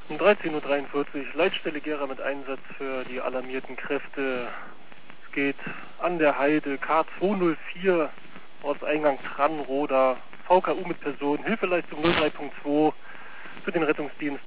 Um 13:43 Uhr, Leitstelle Gera mit Einsatz für die alarmierten Kräfte. Es geht an der Heide K204, Ortseingang Tranroda, VKU mit Person, Hilfeleistung 03.2 für den Rettungsdienst